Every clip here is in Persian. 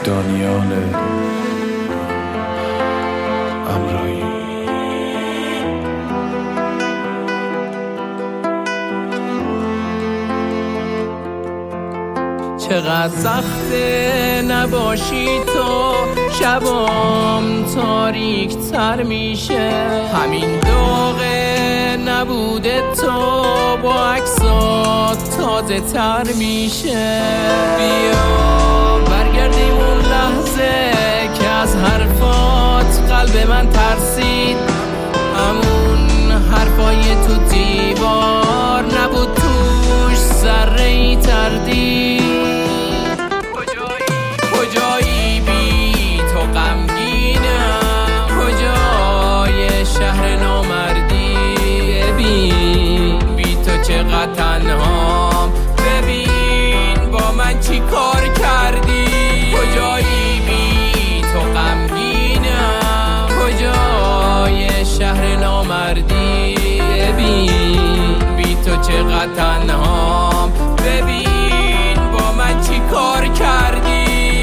دانیال امرایی. چقدر سخته نباشی تو، شبام تاریک تر میشه. همین داغه نبوده تو، با عکسات تازه تر میشه. بیا برگردیم اون لحظه که از حرفات قلب من ترسید. همون حرفای تو دیوار نبود توش ذره‌ای تردید. کجایی بی تو غمگینم، کجای شهر نامردی. ببین بی تو چقدر تنهام، ببین با من چی کار کردی. کجایی بی تو غمگینم، کجای شهر نامردی. ببین بی تو چقدر تنهام، ببین با من چی کار کردی.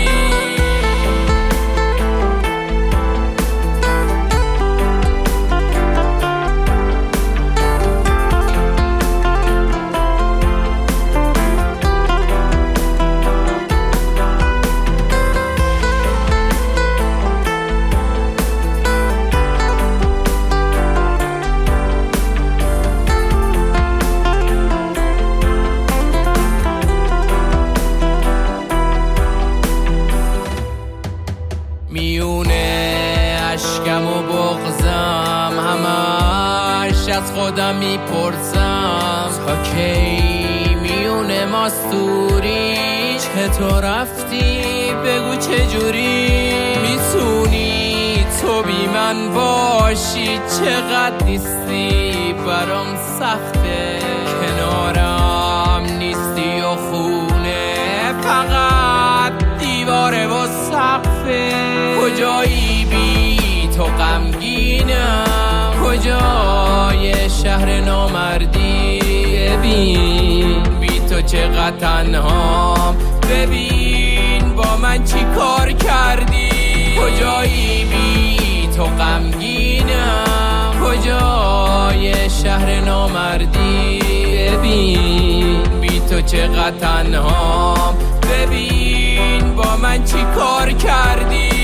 میونه عشقم و بغضم، همش از خودم میپرسم تا کی میونه ماستوری. چطور رفتی بگو چجوری میتونی تو بی من باشی. چقدر نیستی برام سخته، کنارم نیستی و خونه فقط دیواره و سقفه. کجایی بی تو غمگینم، کجای شهر نامردی. ببین بی تو چقدر تنهام، ببین با من چی کار کردی. کجایی بی تو غمگینم، کجای شهر نامردی. ببین بی تو چقدر تنهام، ببین با من چی کار کردی.